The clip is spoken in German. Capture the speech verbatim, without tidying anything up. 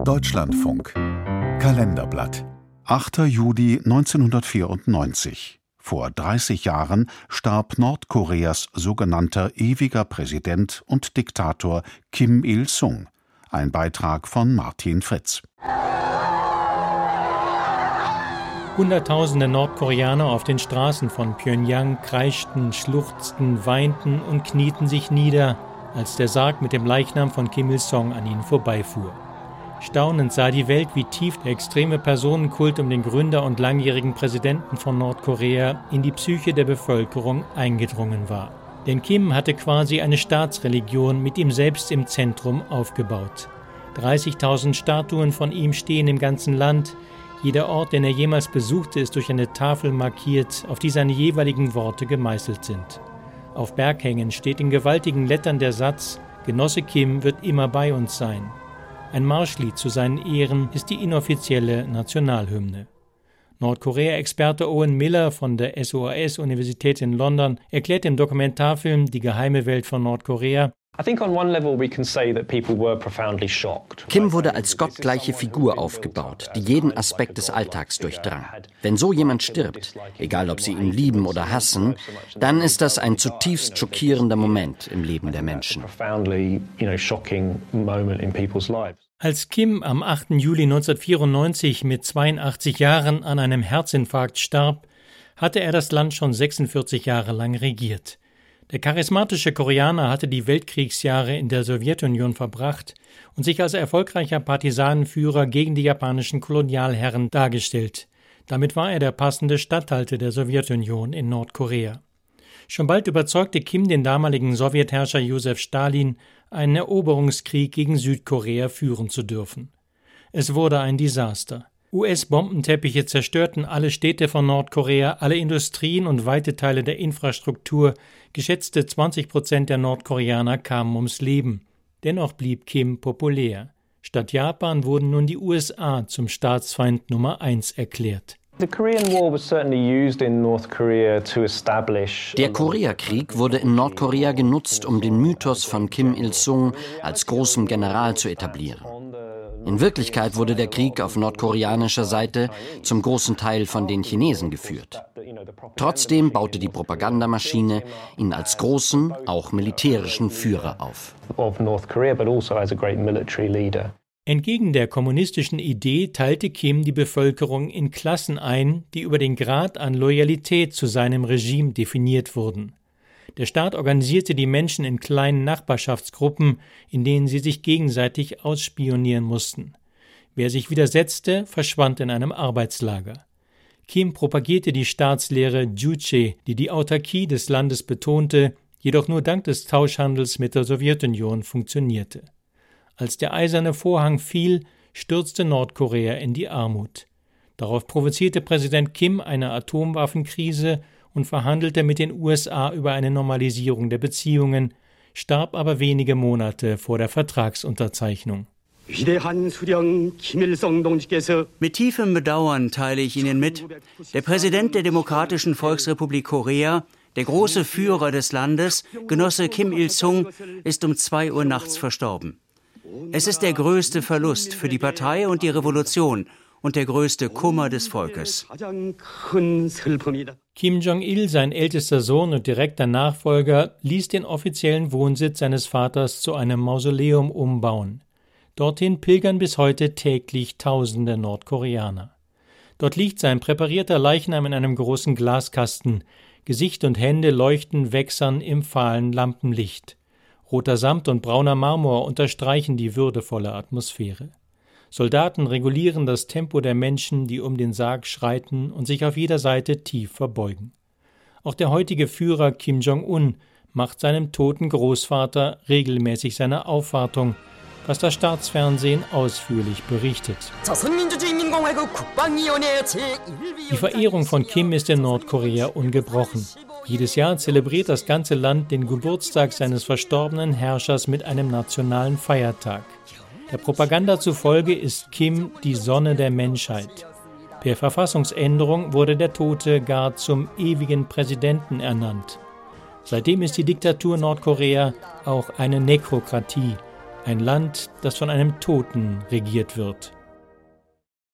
Deutschlandfunk Kalenderblatt achter Juli neunzehnhundertvierundneunzig. Vor dreißig Jahren starb Nordkoreas sogenannter ewiger Präsident und Diktator Kim Il-sung. Ein Beitrag von Martin Fritz. Hunderttausende Nordkoreaner auf den Straßen von Pjöngjang kreischten, schluchzten, weinten und knieten sich nieder, als der Sarg mit dem Leichnam von Kim Il-sung an ihnen vorbeifuhr. Staunend sah die Welt, wie tief der extreme Personenkult um den Gründer und langjährigen Präsidenten von Nordkorea in die Psyche der Bevölkerung eingedrungen war. Denn Kim hatte quasi eine Staatsreligion mit ihm selbst im Zentrum aufgebaut. dreißigtausend Statuen von ihm stehen im ganzen Land. Jeder Ort, den er jemals besuchte, ist durch eine Tafel markiert, auf die seine jeweiligen Worte gemeißelt sind. Auf Berghängen steht in gewaltigen Lettern der Satz: Genosse Kim wird immer bei uns sein. Ein Marschlied zu seinen Ehren ist die inoffizielle Nationalhymne. Nordkorea-Experte Owen Miller von der S O A S-Universität in London erklärt im Dokumentarfilm Die geheime Welt von Nordkorea: Kim wurde als gottgleiche Figur aufgebaut, die jeden Aspekt des Alltags durchdrang. Wenn so jemand stirbt, egal ob sie ihn lieben oder hassen, dann ist das ein zutiefst schockierender Moment im Leben der Menschen. Als Kim am achten Juli neunzehnhundertvierundneunzig mit zweiundachtzig Jahren an einem Herzinfarkt starb, hatte er das Land schon sechsundvierzig Jahre lang regiert. Der charismatische Koreaner hatte die Weltkriegsjahre in der Sowjetunion verbracht und sich als erfolgreicher Partisanenführer gegen die japanischen Kolonialherren dargestellt. Damit war er der passende Statthalter der Sowjetunion in Nordkorea. Schon bald überzeugte Kim den damaligen Sowjetherrscher Josef Stalin, einen Eroberungskrieg gegen Südkorea führen zu dürfen. Es wurde ein Desaster. U S-Bombenteppiche zerstörten alle Städte von Nordkorea, alle Industrien und weite Teile der Infrastruktur. Geschätzte zwanzig Prozent der Nordkoreaner kamen ums Leben. Dennoch blieb Kim populär. Statt Japan wurden nun die U S A zum Staatsfeind Nummer eins erklärt. Der Koreakrieg wurde in Nordkorea genutzt, um den Mythos von Kim Il-sung als großem General zu etablieren. In Wirklichkeit wurde der Krieg auf nordkoreanischer Seite zum großen Teil von den Chinesen geführt. Trotzdem baute die Propagandamaschine ihn als großen, auch militärischen Führer auf. Entgegen der kommunistischen Idee teilte Kim die Bevölkerung in Klassen ein, die über den Grad an Loyalität zu seinem Regime definiert wurden. Der Staat organisierte die Menschen in kleinen Nachbarschaftsgruppen, in denen sie sich gegenseitig ausspionieren mussten. Wer sich widersetzte, verschwand in einem Arbeitslager. Kim propagierte die Staatslehre Juche, die die Autarkie des Landes betonte, jedoch nur dank des Tauschhandels mit der Sowjetunion funktionierte. Als der eiserne Vorhang fiel, stürzte Nordkorea in die Armut. Darauf provozierte Präsident Kim eine Atomwaffenkrise und verhandelte mit den U S A über eine Normalisierung der Beziehungen, starb aber wenige Monate vor der Vertragsunterzeichnung. Mit tiefem Bedauern teile ich Ihnen mit, der Präsident der Demokratischen Volksrepublik Korea, der große Führer des Landes, Genosse Kim Il-sung, ist um zwei Uhr nachts verstorben. Es ist der größte Verlust für die Partei und die Revolution und der größte Kummer des Volkes. Kim Jong-il, sein ältester Sohn und direkter Nachfolger, ließ den offiziellen Wohnsitz seines Vaters zu einem Mausoleum umbauen. Dorthin pilgern bis heute täglich tausende Nordkoreaner. Dort liegt sein präparierter Leichnam in einem großen Glaskasten. Gesicht und Hände leuchten wächsern im fahlen Lampenlicht. Roter Samt und brauner Marmor unterstreichen die würdevolle Atmosphäre. Soldaten regulieren das Tempo der Menschen, die um den Sarg schreiten und sich auf jeder Seite tief verbeugen. Auch der heutige Führer Kim Jong-un macht seinem toten Großvater regelmäßig seine Aufwartung, was das Staatsfernsehen ausführlich berichtet. Die Verehrung von Kim ist in Nordkorea ungebrochen. Jedes Jahr zelebriert das ganze Land den Geburtstag seines verstorbenen Herrschers mit einem nationalen Feiertag. Der Propaganda zufolge ist Kim die Sonne der Menschheit. Per Verfassungsänderung wurde der Tote gar zum ewigen Präsidenten ernannt. Seitdem ist die Diktatur Nordkorea auch eine Nekrokratie, Ein Land, das von einem Toten regiert wird.